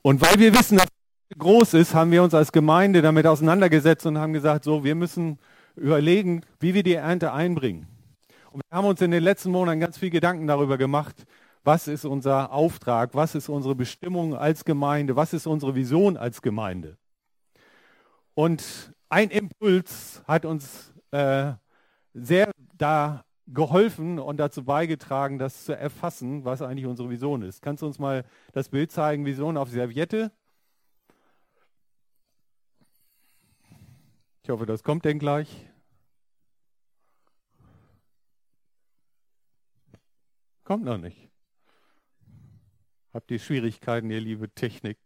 Und weil wir wissen, dass es groß ist, haben wir uns als Gemeinde damit auseinandergesetzt und haben gesagt, so, wir müssen überlegen, wie wir die Ernte einbringen. Und wir haben uns in den letzten Monaten ganz viel Gedanken darüber gemacht, was ist unser Auftrag, was ist unsere Bestimmung als Gemeinde, was ist unsere Vision als Gemeinde. Und ein Impuls hat uns sehr da geholfen und dazu beigetragen, das zu erfassen, was eigentlich unsere Vision ist. Kannst du uns mal das Bild zeigen, Vision auf Serviette? Ich hoffe, das kommt denn gleich. Kommt noch nicht. Habt ihr Schwierigkeiten, ihr liebe Technik?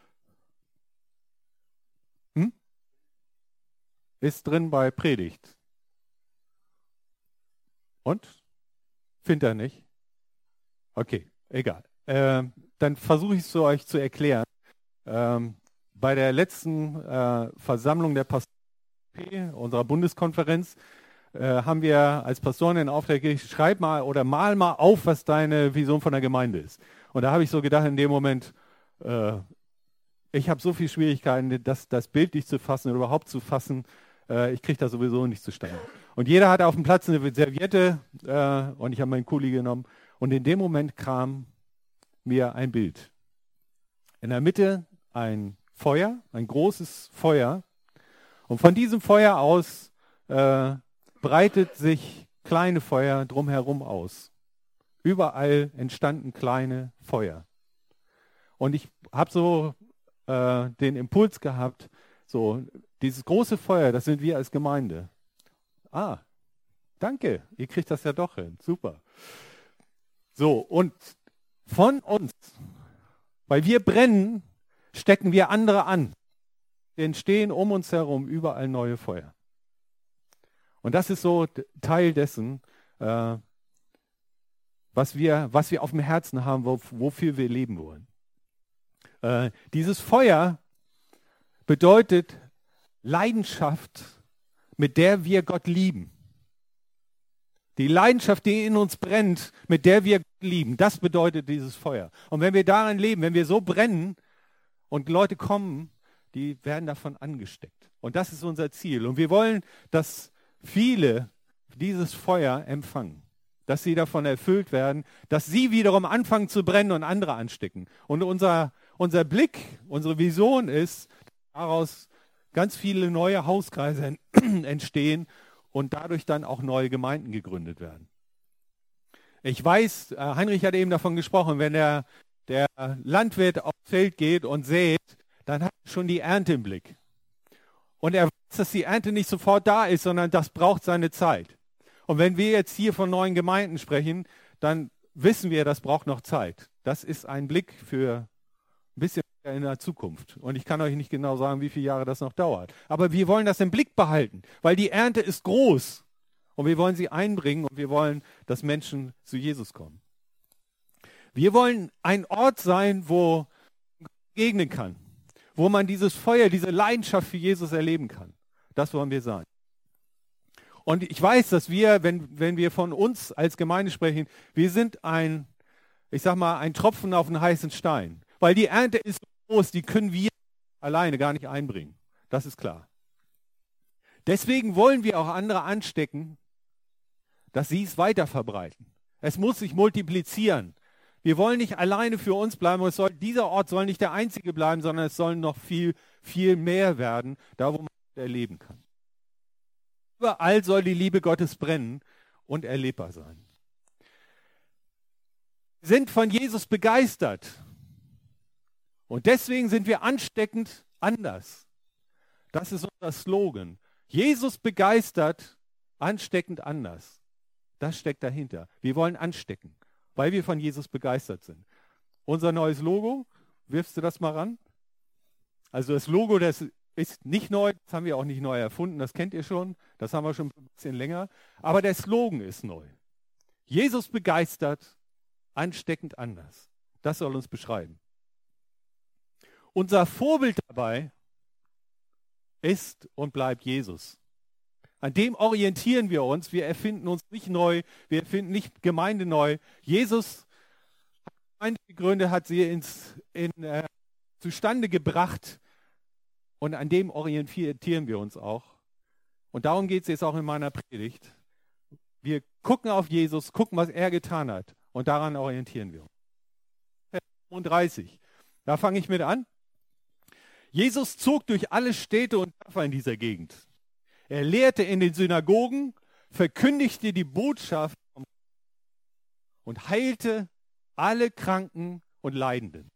Ist drin bei Predigt. Und? Findet er nicht? Okay, egal. Dann versuche ich es zu euch zu erklären. Bei der letzten Versammlung der Pastoren unserer Bundeskonferenz haben wir als Pastoren den Auftrag gegeben, schreib mal oder mal auf, was deine Vision von der Gemeinde ist. Und da habe ich so gedacht in dem Moment, ich habe so viele Schwierigkeiten, das Bild nicht zu fassen oder überhaupt zu fassen. Ich kriege das sowieso nicht zustande. Und jeder hatte auf dem Platz eine Serviette und ich habe meinen Kuli genommen. Und in dem Moment kam mir ein Bild. In der Mitte ein Feuer, ein großes Feuer. Und von diesem Feuer aus breitet sich kleine Feuer drumherum aus. Überall entstanden kleine Feuer. Und ich habe so den Impuls gehabt, so dieses große Feuer, das sind wir als Gemeinde. Ah, danke, ihr kriegt das ja doch hin, super. So, und von uns, weil wir brennen, stecken wir andere an. Entstehen um uns herum überall neue Feuer. Und das ist so Teil dessen, was wir auf dem Herzen haben, wofür wir leben wollen. Dieses Feuer bedeutet Leidenschaft, mit der wir Gott lieben. Die Leidenschaft, die in uns brennt, mit der wir Gott lieben, das bedeutet dieses Feuer. Und wenn wir darin leben, wenn wir so brennen und Leute kommen, die werden davon angesteckt. Und das ist unser Ziel. Und wir wollen, dass viele dieses Feuer empfangen, dass sie davon erfüllt werden, dass sie wiederum anfangen zu brennen und andere anstecken. Und unser Blick, unsere Vision ist, daraus ganz viele neue Hauskreise entstehen und dadurch dann auch neue Gemeinden gegründet werden. Ich weiß, Heinrich hat eben davon gesprochen, wenn der Landwirt aufs Feld geht und sät, dann hat er schon die Ernte im Blick. Und er weiß, dass die Ernte nicht sofort da ist, sondern das braucht seine Zeit. Und wenn wir jetzt hier von neuen Gemeinden sprechen, dann wissen wir, das braucht noch Zeit. Das ist ein Blick für ein bisschen in der Zukunft. Und ich kann euch nicht genau sagen, wie viele Jahre das noch dauert. Aber wir wollen das im Blick behalten, weil die Ernte ist groß. Und wir wollen sie einbringen und wir wollen, dass Menschen zu Jesus kommen. Wir wollen ein Ort sein, wo man begegnen kann, wo man dieses Feuer, diese Leidenschaft für Jesus erleben kann. Das wollen wir sein. Und ich weiß, dass wir, wenn wir von uns als Gemeinde sprechen, wir sind ein Tropfen auf einen heißen Stein. Weil die Ernte ist so groß, die können wir alleine gar nicht einbringen. Das ist klar. Deswegen wollen wir auch andere anstecken, dass sie es weiter verbreiten. Es muss sich multiplizieren. Wir wollen nicht alleine für uns bleiben. Dieser Ort soll nicht der einzige bleiben, sondern es soll noch viel, viel mehr werden, da wo man erleben kann. Überall soll die Liebe Gottes brennen und erlebbar sein. Wir sind von Jesus begeistert. Und deswegen sind wir ansteckend anders. Das ist unser Slogan. Jesus begeistert, ansteckend anders. Das steckt dahinter. Wir wollen anstecken, weil wir von Jesus begeistert sind. Unser neues Logo, wirfst du das mal ran? Also das Logo, das ist nicht neu, das haben wir auch nicht neu erfunden, das kennt ihr schon, das haben wir schon ein bisschen länger. Aber der Slogan ist neu. Jesus begeistert, ansteckend anders. Das soll uns beschreiben. Unser Vorbild dabei ist und bleibt Jesus. An dem orientieren wir uns. Wir erfinden uns nicht neu. Wir erfinden nicht Gemeinde neu. Jesus hat Gemeinde gegründet, hat sie zustande gebracht und an dem orientieren wir uns auch. Und darum geht es jetzt auch in meiner Predigt. Wir gucken auf Jesus, gucken, was er getan hat und daran orientieren wir uns. Vers 35, da fange ich mit an. Jesus zog durch alle Städte und Dörfer in dieser Gegend. Er lehrte in den Synagogen, verkündigte die Botschaft und heilte alle Kranken und Leidenden.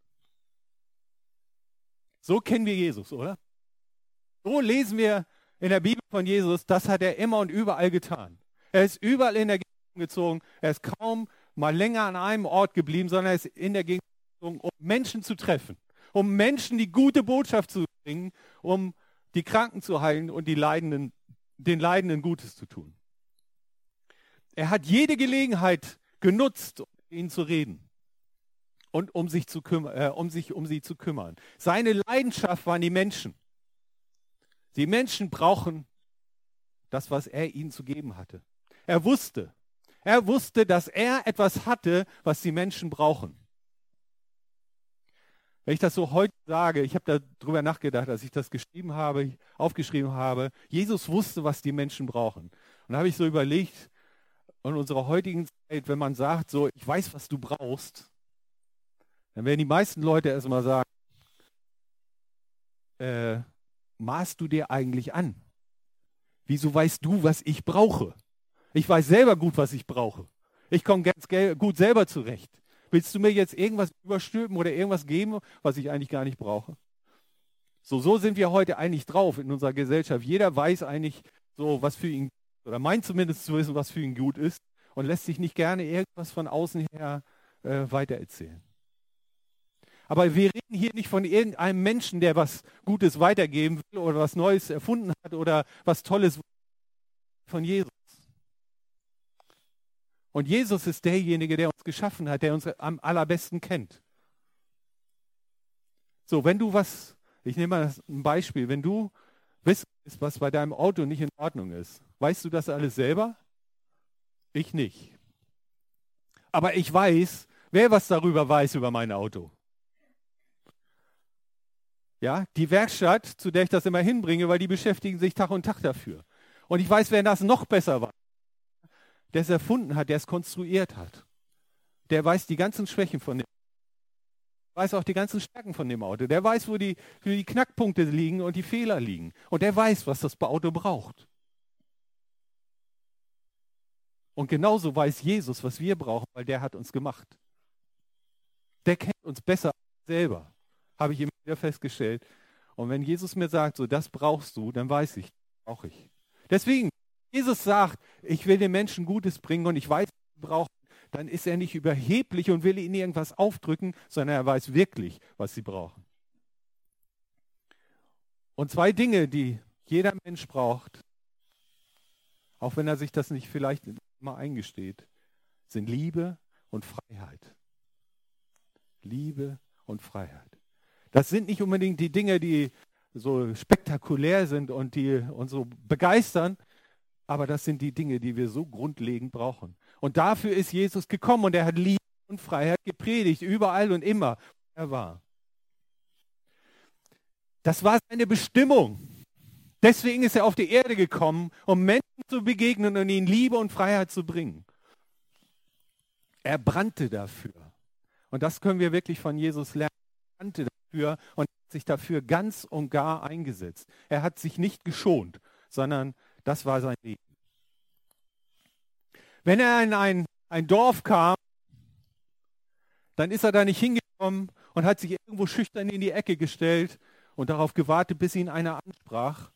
So kennen wir Jesus, oder? So lesen wir in der Bibel von Jesus, das hat er immer und überall getan. Er ist überall in der Gegend gezogen, er ist kaum mal länger an einem Ort geblieben, sondern er ist in der Gegend gezogen, um Menschen zu treffen, um Menschen die gute Botschaft zu bringen, um die Kranken zu heilen und den Leidenden Gutes zu tun. Er hat jede Gelegenheit genutzt, um mit ihnen zu reden und um sie zu kümmern. Seine Leidenschaft waren die Menschen. Die Menschen brauchen das, was er ihnen zu geben hatte. Er wusste, dass er etwas hatte, was die Menschen brauchen. Wenn ich das so heute sage, ich habe darüber nachgedacht, als ich das aufgeschrieben habe, Jesus wusste, was die Menschen brauchen. Und da habe ich so überlegt, in unserer heutigen Zeit, wenn man sagt, so, ich weiß, was du brauchst, dann werden die meisten Leute erstmal sagen, maßt du dir eigentlich an? Wieso weißt du, was ich brauche? Ich weiß selber gut, was ich brauche. Ich komme ganz gut selber zurecht. Willst du mir jetzt irgendwas überstülpen oder irgendwas geben, was ich eigentlich gar nicht brauche? So sind wir heute eigentlich drauf in unserer Gesellschaft. Jeder weiß eigentlich so, was für ihn, oder meint zumindest zu wissen, was für ihn gut ist und lässt sich nicht gerne irgendwas von außen her weitererzählen. Aber wir reden hier nicht von irgendeinem Menschen, der was Gutes weitergeben will oder was Neues erfunden hat oder was Tolles von Jesus. Und Jesus ist derjenige, der uns geschaffen hat, der uns am allerbesten kennt. So, wenn du ich nehme mal ein Beispiel, wenn du wissen, was bei deinem Auto nicht in Ordnung ist, weißt du das alles selber? Ich nicht. Aber ich weiß, wer was darüber weiß über mein Auto. Ja, die Werkstatt, zu der ich das immer hinbringe, weil die beschäftigen sich Tag und Tag dafür. Und ich weiß, wer das noch besser weiß. Der es erfunden hat, der es konstruiert hat. Der weiß die ganzen Schwächen von dem Auto. Der weiß auch die ganzen Stärken von dem Auto. Der weiß, wo die Knackpunkte liegen und die Fehler liegen. Und der weiß, was das Auto braucht. Und genauso weiß Jesus, was wir brauchen, weil der hat uns gemacht. Der kennt uns besser als selber, habe ich immer wieder festgestellt. Und wenn Jesus mir sagt, so das brauchst du, dann weiß ich, das brauche ich. Deswegen, Jesus sagt, ich will den Menschen Gutes bringen und ich weiß, was sie brauchen, dann ist er nicht überheblich und will ihnen irgendwas aufdrücken, sondern er weiß wirklich, was sie brauchen. Und 2 Dinge, die jeder Mensch braucht, auch wenn er sich das nicht vielleicht immer eingesteht, sind Liebe und Freiheit. Liebe und Freiheit. Das sind nicht unbedingt die Dinge, die so spektakulär sind und die uns so begeistern, aber das sind die Dinge, die wir so grundlegend brauchen. Und dafür ist Jesus gekommen und er hat Liebe und Freiheit gepredigt, überall und immer, wo er war. Das war seine Bestimmung. Deswegen ist er auf die Erde gekommen, um Menschen zu begegnen und ihnen Liebe und Freiheit zu bringen. Er brannte dafür. Und das können wir wirklich von Jesus lernen. Er brannte dafür und hat sich dafür ganz und gar eingesetzt. Er hat sich nicht geschont, sondern das war sein Leben. Wenn er in ein Dorf kam, dann ist er da nicht hingekommen und hat sich irgendwo schüchtern in die Ecke gestellt und darauf gewartet, bis ihn einer ansprach.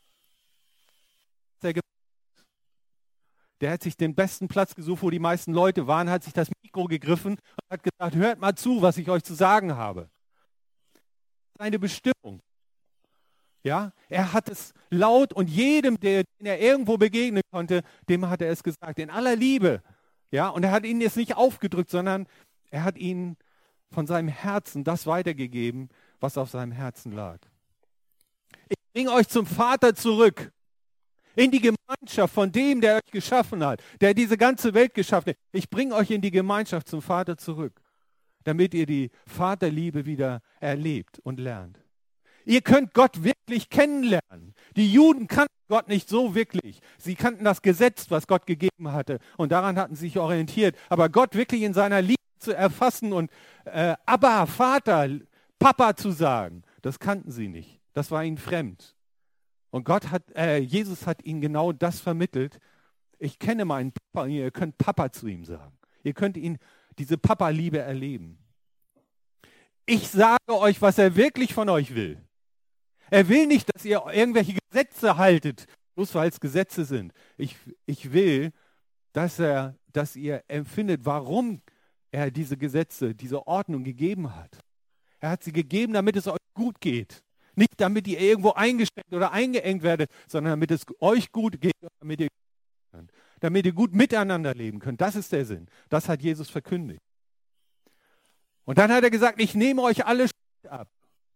Der hat sich den besten Platz gesucht, wo die meisten Leute waren, hat sich das Mikro gegriffen und hat gesagt, hört mal zu, was ich euch zu sagen habe. Seine Bestimmung. Ja, er hat es laut und jedem, den er irgendwo begegnen konnte, dem hat er es gesagt, in aller Liebe. Ja, und er hat ihnen jetzt nicht aufgedrückt, sondern er hat ihnen von seinem Herzen das weitergegeben, was auf seinem Herzen lag. Ich bringe euch zum Vater zurück, in die Gemeinschaft von dem, der euch geschaffen hat, der diese ganze Welt geschaffen hat. Ich bringe euch in die Gemeinschaft zum Vater zurück. damit ihr die Vaterliebe wieder erlebt und lernt. Ihr könnt Gott wirklich kennenlernen. Die Juden kannten Gott nicht so wirklich. Sie kannten das Gesetz, was Gott gegeben hatte, und daran hatten sie sich orientiert. Aber Gott wirklich in seiner Liebe zu erfassen und Abba, Vater, Papa zu sagen, das kannten sie nicht. Das war ihnen fremd. Und Jesus hat ihnen genau das vermittelt. Ich kenne meinen Papa, und ihr könnt Papa zu ihm sagen. Ihr könnt ihn diese Papa-Liebe erleben. Ich sage euch, was er wirklich von euch will. Er will nicht, dass ihr irgendwelche Gesetze haltet, bloß weil es Gesetze sind. Ich will, dass ihr empfindet, warum er diese Gesetze, diese Ordnung gegeben hat. Er hat sie gegeben, damit es euch gut geht. Nicht damit ihr irgendwo eingeschränkt oder eingeengt werdet, sondern damit es euch gut geht, damit ihr gut miteinander leben könnt. Das ist der Sinn. Das hat Jesus verkündigt. Und dann hat er gesagt, ich nehme euch alle Schuld ab.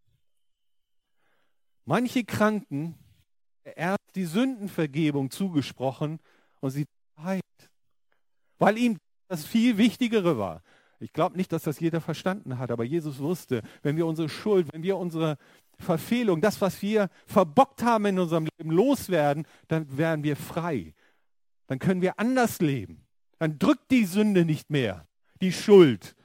Manche Kranken erst die Sündenvergebung zugesprochen und sie heilt, weil ihm das viel Wichtigere war. Ich glaube nicht, dass das jeder verstanden hat, aber Jesus wusste, wenn wir unsere Schuld, wenn wir unsere Verfehlung, das, was wir verbockt haben in unserem Leben, loswerden, dann werden wir frei. Dann können wir anders leben. Dann drückt die Sünde nicht mehr, die Schuld.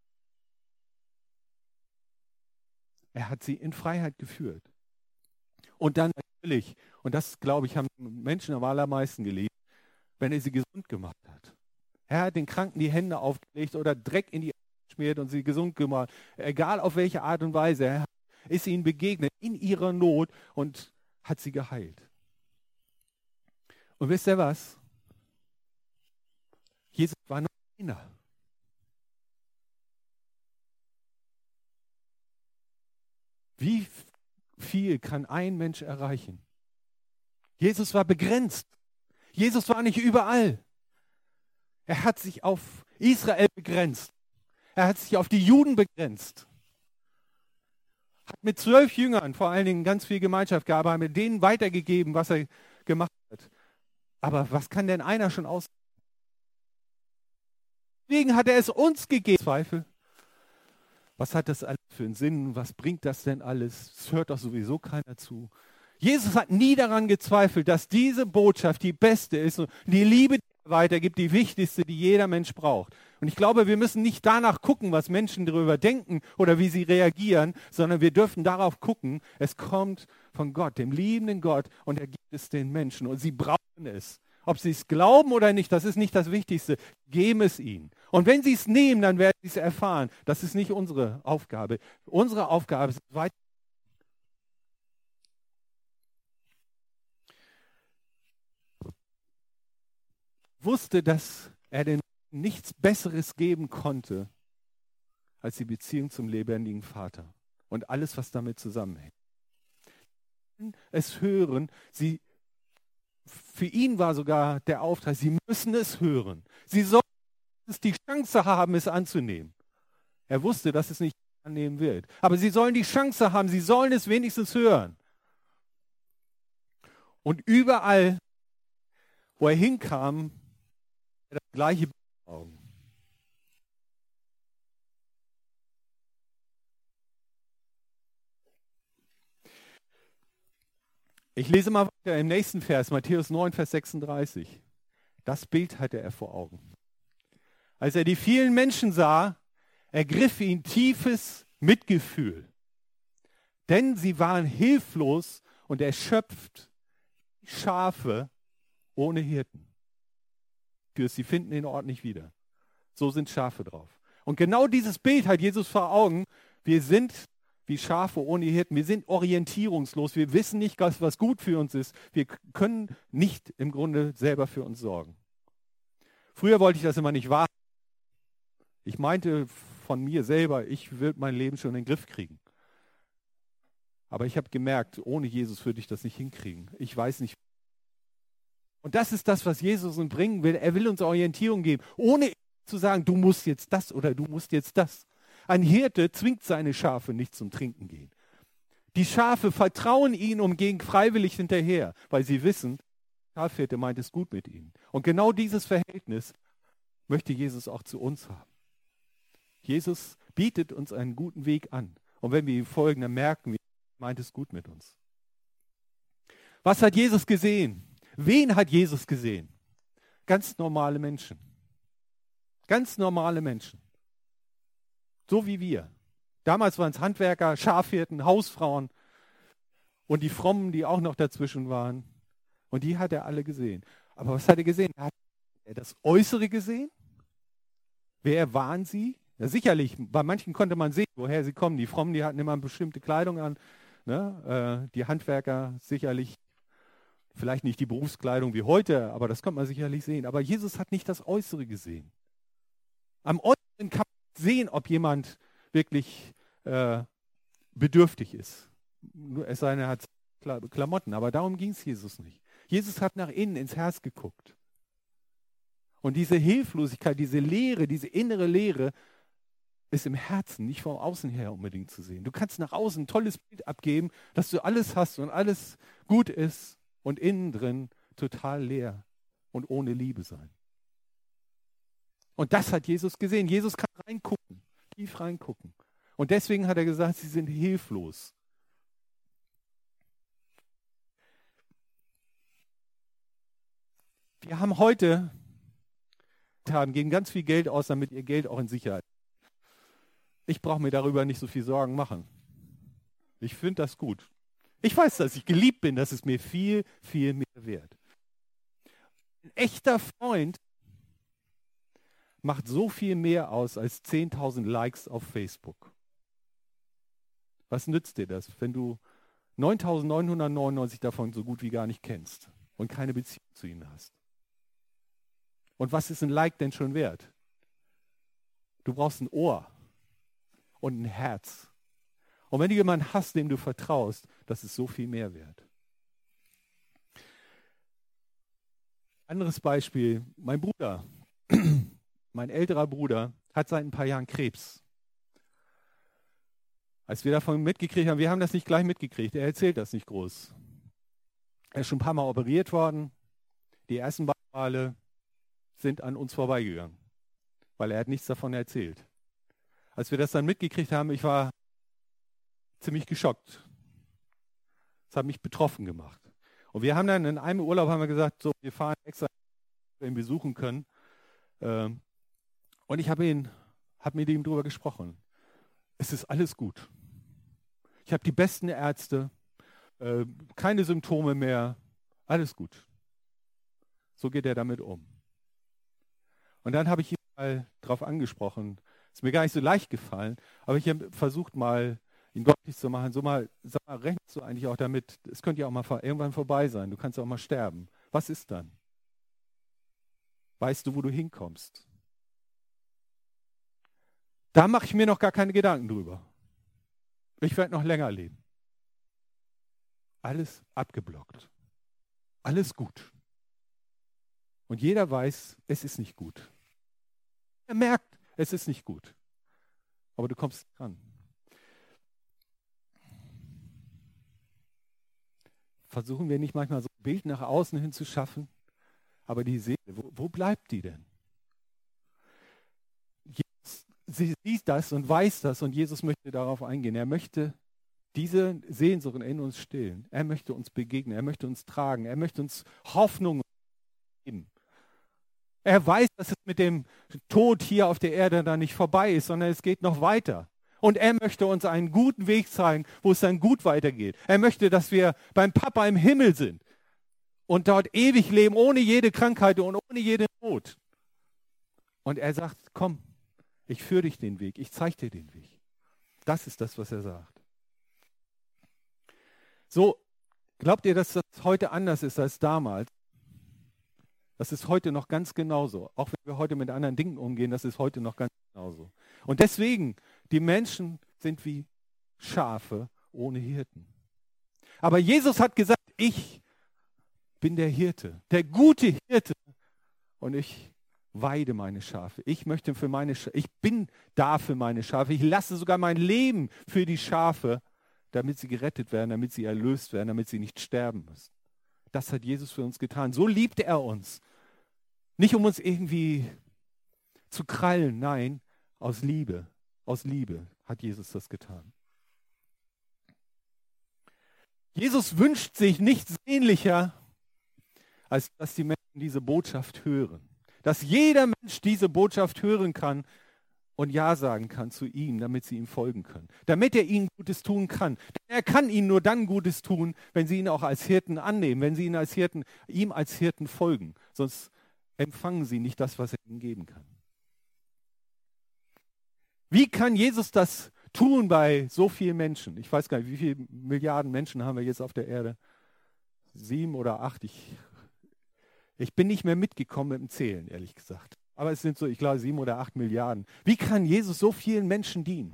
Er hat sie in Freiheit geführt. Und dann natürlich, und das, glaube ich, haben Menschen am allermeisten geliebt, wenn er sie gesund gemacht hat. Er hat den Kranken die Hände aufgelegt oder Dreck in die Augen geschmiert und sie gesund gemacht. Egal auf welche Art und Weise, er ist ihnen begegnet in ihrer Not und hat sie geheilt. Und wisst ihr was? Jesus war noch einer. Wie viel kann ein Mensch erreichen? Jesus war begrenzt. Jesus war nicht überall. Er hat sich auf Israel begrenzt. Er hat sich auf die Juden begrenzt. Hat mit 12 Jüngern vor allen Dingen ganz viel Gemeinschaft gehabt, hat mit denen weitergegeben, was er gemacht hat. Aber was kann denn einer schon aus? Deswegen hat er es uns gegeben. Zweifel. Was hat das alles für einen Sinn? Was bringt das denn alles? Es hört doch sowieso keiner zu. Jesus hat nie daran gezweifelt, dass diese Botschaft die beste ist und die Liebe, die er weitergibt, die wichtigste, die jeder Mensch braucht. Und ich glaube, wir müssen nicht danach gucken, was Menschen darüber denken oder wie sie reagieren, sondern wir dürfen darauf gucken, es kommt von Gott, dem liebenden Gott, und er gibt es den Menschen und sie brauchen es. Ob sie es glauben oder nicht, das ist nicht das Wichtigste. Geben es ihnen. Und wenn sie es nehmen, dann werden sie es erfahren. Das ist nicht unsere Aufgabe. Unsere Aufgabe ist weiter. Wusste, dass er den nichts Besseres geben konnte, als die Beziehung zum lebendigen Vater und alles, was damit zusammenhängt. Es hören, für ihn war sogar der Auftrag, sie müssen es hören. Sie sollen die Chance haben, es anzunehmen. Er wusste, dass es nicht annehmen wird. Aber sie sollen die Chance haben, sie sollen es wenigstens hören. Und überall, wo er hinkam, das gleiche Bild vor Augen. Ich lese mal weiter im nächsten Vers, Matthäus 9, Vers 36. Das Bild hatte er vor Augen. Als er die vielen Menschen sah, ergriff ihn tiefes Mitgefühl. Denn sie waren hilflos und erschöpft, wie Schafe ohne Hirten. Sie finden den Ort nicht wieder. So sind Schafe drauf. Und genau dieses Bild hat Jesus vor Augen. Wir sind wie Schafe ohne Hirten. Wir sind orientierungslos. Wir wissen nicht, was gut für uns ist. Wir können nicht im Grunde selber für uns sorgen. Früher wollte ich das immer nicht wahrhaben. Ich meinte von mir selber, ich würde mein Leben schon in den Griff kriegen. Aber ich habe gemerkt, ohne Jesus würde ich das nicht hinkriegen. Ich weiß nicht. Und das ist das, was Jesus uns bringen will. Er will uns Orientierung geben, ohne zu sagen, du musst jetzt das oder du musst jetzt das. Ein Hirte zwingt seine Schafe nicht zum Trinken gehen. Die Schafe vertrauen ihm und gehen freiwillig hinterher, weil sie wissen, der Schafhirte meint es gut mit ihnen. Und genau dieses Verhältnis möchte Jesus auch zu uns haben. Jesus bietet uns einen guten Weg an. Und wenn wir ihm folgen, dann merken wir, er meint es gut mit uns. Was hat Jesus gesehen? Wen hat Jesus gesehen? Ganz normale Menschen. Ganz normale Menschen. So wie wir. Damals waren es Handwerker, Schafhirten, Hausfrauen und die Frommen, die auch noch dazwischen waren. Und die hat er alle gesehen. Aber was hat er gesehen? Hat er das Äußere gesehen? Wer waren sie? Ja, sicherlich, bei manchen konnte man sehen, woher sie kommen. Die Frommen, die hatten immer eine bestimmte Kleidung an. Ne? Die Handwerker sicherlich, vielleicht nicht die Berufskleidung wie heute, aber das konnte man sicherlich sehen. Aber Jesus hat nicht das Äußere gesehen. Am Äußeren kann man sehen, ob jemand wirklich bedürftig ist. Es sei denn, er hat Klamotten, aber darum ging es Jesus nicht. Jesus hat nach innen ins Herz geguckt. Und diese Hilflosigkeit, diese Leere, diese innere Leere ist im Herzen, nicht von außen her unbedingt zu sehen. Du kannst nach außen ein tolles Bild abgeben, dass du alles hast und alles gut ist und innen drin total leer und ohne Liebe sein. Und das hat Jesus gesehen. Jesus kann reingucken, tief reingucken. Und deswegen hat er gesagt, sie sind hilflos. Wir haben heute, geben ganz viel Geld aus, damit ihr Geld auch in Sicherheit ist. Ich brauche mir darüber nicht so viel Sorgen machen. Ich finde das gut. Ich weiß, dass ich geliebt bin, das ist mir viel, viel mehr wert. Ein echter Freund macht so viel mehr aus als 10.000 Likes auf Facebook. Was nützt dir das, wenn du 9.999 davon so gut wie gar nicht kennst und keine Beziehung zu ihnen hast? Und was ist ein Like denn schon wert? Du brauchst ein Ohr und ein Herz. Und wenn du jemanden hast, dem du vertraust, das ist so viel mehr wert. Anderes Beispiel, mein Bruder, mein älterer Bruder, hat seit ein paar Jahren Krebs. Als wir davon mitgekriegt haben, wir haben das nicht gleich mitgekriegt, er erzählt das nicht groß. Er ist schon ein paar Mal operiert worden. Die ersten beiden Male sind an uns vorbeigegangen, weil er hat nichts davon erzählt. Als wir das dann mitgekriegt haben, ich war ziemlich geschockt. Das hat mich betroffen gemacht. Und wir haben dann in einem Urlaub haben wir gesagt, so, wir fahren extra, damit wir ihn besuchen können. Und ich habe mit ihm darüber gesprochen. Es ist alles gut. Ich habe die besten Ärzte, keine Symptome mehr, alles gut. So geht er damit um. Und dann habe ich ihn mal darauf angesprochen. Ist mir gar nicht so leicht gefallen, aber ich habe versucht mal, ihn deutlich zu machen. So mal, sag mal, rechnest du eigentlich auch damit, es könnte ja auch mal irgendwann vorbei sein, du kannst auch mal sterben. Was ist dann? Weißt du, wo du hinkommst? Da mache ich mir noch gar keine Gedanken drüber. Ich werde noch länger leben. Alles abgeblockt. Alles gut. Und jeder weiß, es ist nicht gut. Er merkt, es ist nicht gut. Aber du kommst dran. Versuchen wir nicht manchmal so ein Bild nach außen hin zu schaffen? Aber die Seele, wo bleibt die denn? Sie sieht das und weiß das und Jesus möchte darauf eingehen. Er möchte diese Sehnsucht in uns stillen. Er möchte uns begegnen, er möchte uns tragen, er möchte uns Hoffnung geben. Er weiß, dass es mit dem Tod hier auf der Erde dann nicht vorbei ist, sondern es geht noch weiter. Und er möchte uns einen guten Weg zeigen, wo es dann gut weitergeht. Er möchte, dass wir beim Papa im Himmel sind und dort ewig leben, ohne jede Krankheit und ohne jede Not. Und er sagt, komm, ich führe dich den Weg, ich zeige dir den Weg. Das ist das, was er sagt. So, glaubt ihr, dass das heute anders ist als damals? Das ist heute noch ganz genauso. Auch wenn wir heute mit anderen Dingen umgehen, das ist heute noch ganz genauso. Und deswegen, die Menschen sind wie Schafe ohne Hirten. Aber Jesus hat gesagt, ich bin der Hirte, der gute Hirte. Und ich weide meine Schafe. Ich bin da für meine Schafe. Ich lasse sogar mein Leben für die Schafe, damit sie gerettet werden, damit sie erlöst werden, damit sie nicht sterben müssen. Das hat Jesus für uns getan. So liebt er uns. Nicht um uns irgendwie zu krallen, nein, aus Liebe Aus Liebe hat Jesus das getan. Jesus wünscht sich nichts sehnlicher, als dass die Menschen diese Botschaft hören. Dass jeder Mensch diese Botschaft hören kann und Ja sagen kann zu ihm, damit sie ihm folgen können. Damit er ihnen Gutes tun kann. Denn er kann ihnen nur dann Gutes tun, wenn sie ihn auch als Hirten annehmen, wenn sie ihm als Hirten folgen. Sonst empfangen sie nicht das, was er ihnen geben kann. Wie kann Jesus das tun bei so vielen Menschen? Ich weiß gar nicht, wie viele Milliarden Menschen haben wir jetzt auf der Erde? 7 oder 8? Ich bin nicht mehr mitgekommen mit dem Zählen, ehrlich gesagt. Aber es sind so, ich glaube, 7 oder 8 Milliarden. Wie kann Jesus so vielen Menschen dienen?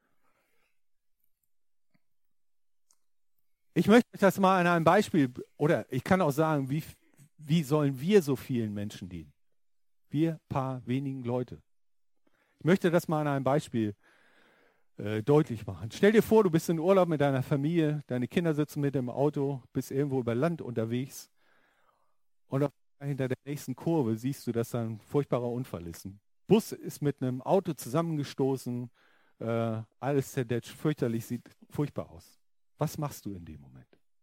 Ich möchte euch das mal an einem Beispiel, oder ich kann auch sagen, wie sollen wir so vielen Menschen dienen? Wir paar wenigen Leute. Ich möchte das mal an einem Beispiel deutlich machen. Stell dir vor, du bist in Urlaub mit deiner Familie, deine Kinder sitzen mit im Auto, bist irgendwo über Land unterwegs und hinter der nächsten Kurve siehst du, dass da ein furchtbarer Unfall ist. Ein Bus ist mit einem Auto zusammengestoßen, alles zerdetscht, fürchterlich, sieht furchtbar aus. Was machst du in dem Moment?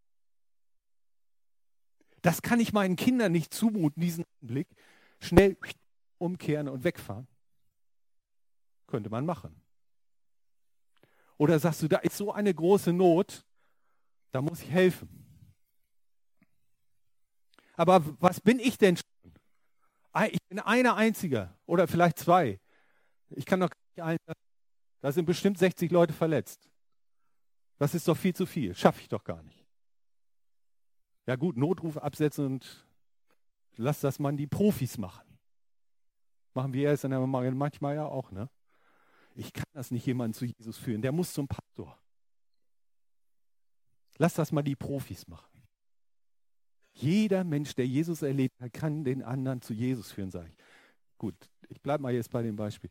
Das kann ich meinen Kindern nicht zumuten, diesen Blick. Schnell umkehren und wegfahren. Könnte man machen. Oder sagst du, da ist so eine große Not, da muss ich helfen. Aber was bin ich denn schon? Ich bin einer Einziger oder vielleicht 2. Ich kann doch gar nicht da sind bestimmt 60 Leute verletzt. Das ist doch viel zu viel. Schaffe ich doch gar nicht. Ja gut, Notruf absetzen und lass das mal die Profis machen. Machen wir es manchmal ja auch, ne? Ich kann das nicht jemanden zu Jesus führen. Der muss zum Pastor. Lass das mal die Profis machen. Jeder Mensch, der Jesus erlebt hat, kann den anderen zu Jesus führen, sage ich. Gut, ich bleibe mal jetzt bei dem Beispiel.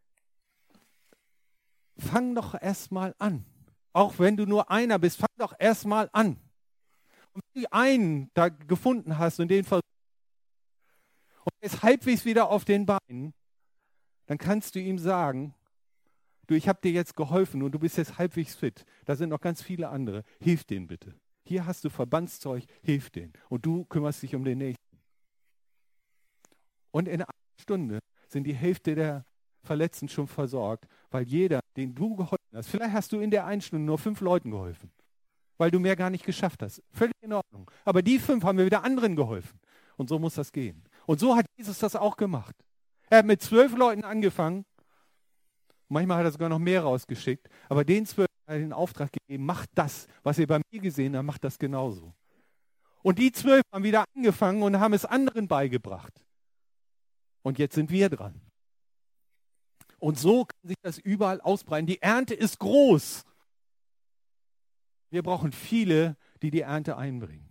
Fang doch erstmal an. Auch wenn du nur einer bist, fang doch erstmal an. Und wenn du einen da gefunden hast und den versuchst und er ist halbwegs wieder auf den Beinen, dann kannst du ihm sagen, du, ich habe dir jetzt geholfen und du bist jetzt halbwegs fit. Da sind noch ganz viele andere. Hilf denen bitte. Hier hast du Verbandszeug, hilf denen. Und du kümmerst dich um den Nächsten. Und in einer Stunde sind die Hälfte der Verletzten schon versorgt, weil jeder, den du geholfen hast, vielleicht hast du in der einen Stunde nur 5 Leuten geholfen, weil du mehr gar nicht geschafft hast. Völlig in Ordnung. Aber die 5 haben wir wieder anderen geholfen. Und so muss das gehen. Und so hat Jesus das auch gemacht. Er hat mit 12 Leuten angefangen. Manchmal hat er sogar noch mehr rausgeschickt. Aber den 12 hat er den Auftrag gegeben, macht das, was ihr bei mir gesehen habt, macht das genauso. Und die 12 haben wieder angefangen und haben es anderen beigebracht. Und jetzt sind wir dran. Und so kann sich das überall ausbreiten. Die Ernte ist groß. Wir brauchen viele, die die Ernte einbringen.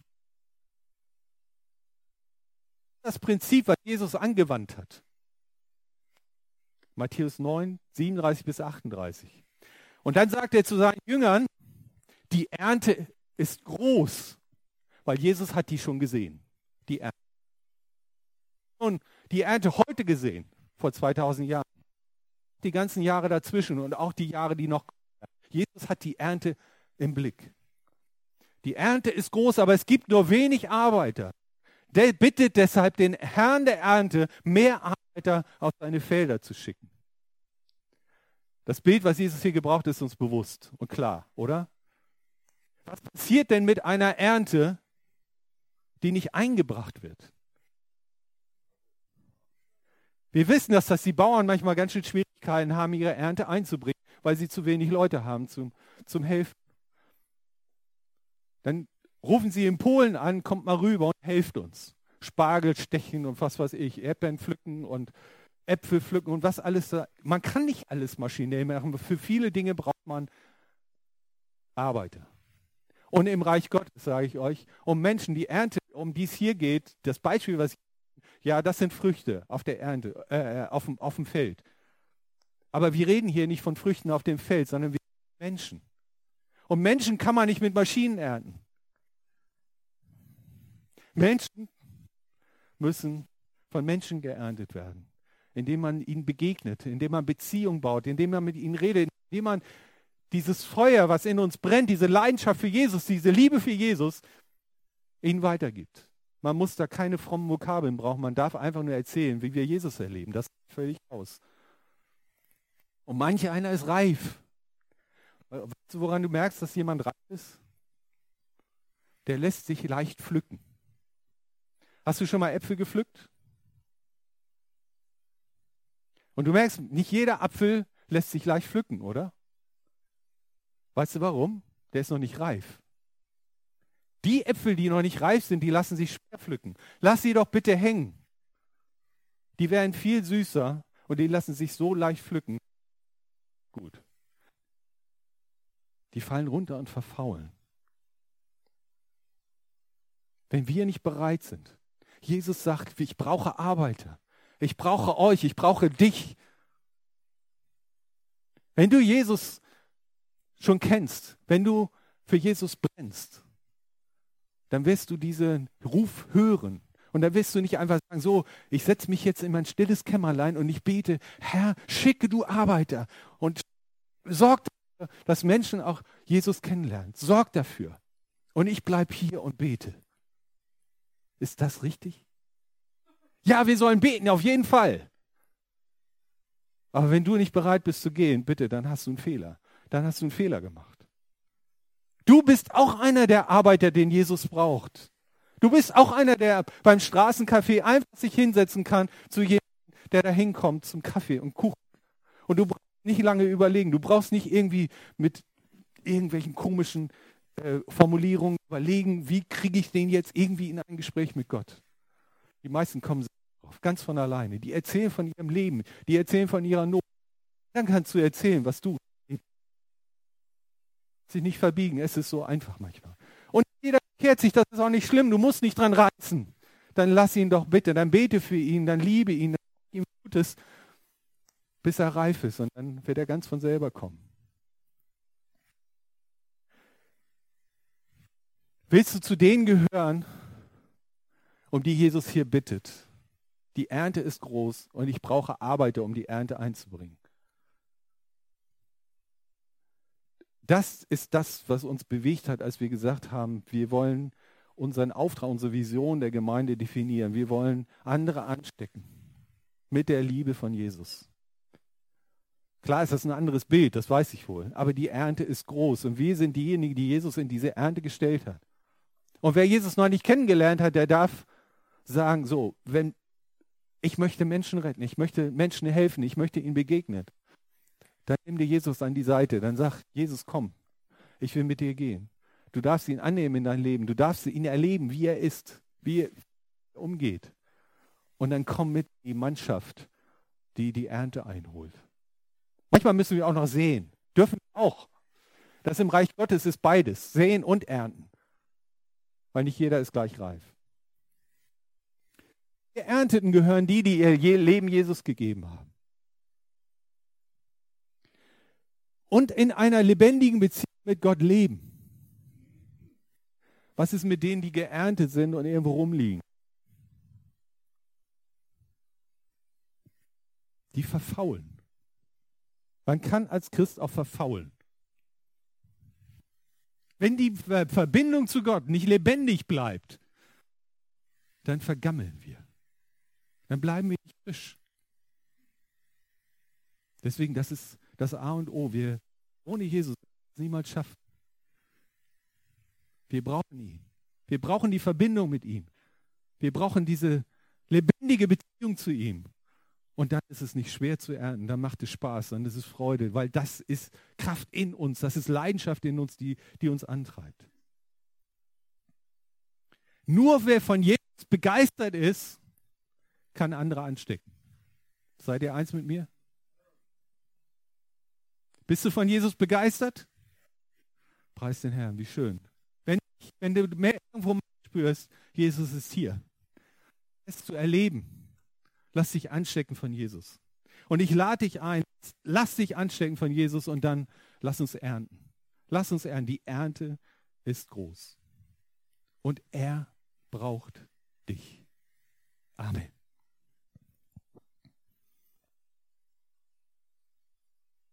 Das Prinzip, was Jesus angewandt hat. Matthäus 9, 37 bis 38. Und dann sagt er zu seinen Jüngern, die Ernte ist groß, weil Jesus hat die schon gesehen. Die Ernte. Und die Ernte heute gesehen, vor 2000 Jahren. Die ganzen Jahre dazwischen und auch die Jahre, die noch kommen. Jesus hat die Ernte im Blick. Die Ernte ist groß, aber es gibt nur wenig Arbeiter. Der bittet deshalb den Herrn der Ernte, mehr Arbeiter auf seine Felder zu schicken. Das Bild, was Jesus hier gebraucht, ist uns bewusst und klar, oder? Was passiert denn mit einer Ernte, die nicht eingebracht wird? Wir wissen, dass die Bauern manchmal ganz schön Schwierigkeiten haben, ihre Ernte einzubringen, weil sie zu wenig Leute haben zum Helfen. Dann rufen sie in Polen an, kommt mal rüber und helft uns. Spargel stechen und was weiß ich, Erdbeeren pflücken und Äpfel pflücken und was alles da. Man kann nicht alles maschinell machen. Für viele Dinge braucht man Arbeiter. Und im Reich Gottes, sage ich euch, um Menschen, die Ernte, um die es hier geht, das Beispiel, das sind Früchte auf der Ernte, auf dem Feld. Aber wir reden hier nicht von Früchten auf dem Feld, sondern wir reden Menschen. Und Menschen kann man nicht mit Maschinen ernten. Menschen müssen von Menschen geerntet werden. indem man ihnen begegnet, indem man Beziehung baut, indem man mit ihnen redet, indem man dieses Feuer, was in uns brennt, diese Leidenschaft für Jesus, diese Liebe für Jesus, ihnen weitergibt. Man muss da keine frommen Vokabeln brauchen, man darf einfach nur erzählen, wie wir Jesus erleben. Das reicht völlig aus. Und manch einer ist reif. Weißt du, woran du merkst, dass jemand reif ist? Der lässt sich leicht pflücken. Hast du schon mal Äpfel gepflückt? Und du merkst, nicht jeder Apfel lässt sich leicht pflücken, oder? Weißt du warum? Der ist noch nicht reif. Die Äpfel, die noch nicht reif sind, die lassen sich schwer pflücken. Lass sie doch bitte hängen. Die wären viel süßer und die lassen sich so leicht pflücken. Gut. Die fallen runter und verfaulen. Wenn wir nicht bereit sind. Jesus sagt, ich brauche Arbeiter. Ich brauche euch, ich brauche dich. Wenn du Jesus schon kennst, wenn du für Jesus brennst, dann wirst du diesen Ruf hören. Und dann wirst du nicht einfach sagen, so, ich setze mich jetzt in mein stilles Kämmerlein und ich bete, Herr, schicke du Arbeiter und sorg dafür, dass Menschen auch Jesus kennenlernen. Sorg dafür. Und ich bleibe hier und bete. Ist das richtig? Ja, wir sollen beten, auf jeden Fall. Aber wenn du nicht bereit bist zu gehen, bitte, dann hast du einen Fehler. Dann hast du einen Fehler gemacht. Du bist auch einer der Arbeiter, den Jesus braucht. Du bist auch einer, der beim Straßencafé einfach sich hinsetzen kann zu jemandem, der da hinkommt zum Kaffee und Kuchen. Und du brauchst nicht lange überlegen. Du brauchst nicht irgendwie mit irgendwelchen komischen Formulierungen überlegen, wie kriege ich den jetzt irgendwie in ein Gespräch mit Gott. Die meisten kommen drauf, ganz von alleine. Die erzählen von ihrem Leben, die erzählen von ihrer Not. Dann kannst du erzählen, was du sich nicht verbiegen. Es ist so einfach manchmal. Und jeder kehrt sich, das ist auch nicht schlimm. Du musst nicht dran reißen. Dann lass ihn doch bitte, dann bete für ihn, dann liebe ihn, dann mach ihm Gutes, bis er reif ist. Und dann wird er ganz von selber kommen. Willst du zu denen gehören, um die Jesus hier bittet? Die Ernte ist groß und ich brauche Arbeiter, um die Ernte einzubringen. Das ist das, was uns bewegt hat, als wir gesagt haben, wir wollen unseren Auftrag, unsere Vision der Gemeinde definieren. Wir wollen andere anstecken mit der Liebe von Jesus. Klar ist das ein anderes Bild, das weiß ich wohl, aber die Ernte ist groß und wir sind diejenigen, die Jesus in diese Ernte gestellt hat. Und wer Jesus noch nicht kennengelernt hat, der darf sagen, so, wenn ich möchte Menschen retten, ich möchte Menschen helfen, ich möchte ihnen begegnen. Dann nimm dir Jesus an die Seite, dann sag, Jesus, komm, ich will mit dir gehen. Du darfst ihn annehmen in dein Leben, du darfst ihn erleben, wie er ist, wie er umgeht. Und dann komm mit in die Mannschaft, die die Ernte einholt. Manchmal müssen wir auch noch säen, dürfen wir auch. Das im Reich Gottes ist beides, säen und ernten. Weil nicht jeder ist gleich reif. Die Ernteten gehören die, die ihr Leben Jesus gegeben haben. Und in einer lebendigen Beziehung mit Gott leben. Was ist mit denen, die geerntet sind und irgendwo rumliegen? Die verfaulen. Man kann als Christ auch verfaulen. Wenn die Verbindung zu Gott nicht lebendig bleibt, dann vergammeln wir. Dann bleiben wir nicht frisch. Deswegen, das ist das A und O. Wir ohne Jesus es niemals schaffen. Wir brauchen ihn. Wir brauchen die Verbindung mit ihm. Wir brauchen diese lebendige Beziehung zu ihm. Und dann ist es nicht schwer zu ernten, dann macht es Spaß, dann ist es Freude, weil das ist Kraft in uns, das ist Leidenschaft in uns, die uns antreibt. Nur wer von Jesus begeistert ist, kann andere anstecken. Seid ihr eins mit mir? Bist du von Jesus begeistert? Preis den Herrn, wie schön. Wenn du mehr irgendwo spürst, Jesus ist hier. Es zu erleben. Lass dich anstecken von Jesus. Und ich lade dich ein, lass dich anstecken von Jesus und dann lass uns ernten. Lass uns ernten. Die Ernte ist groß. Und er braucht dich. Amen.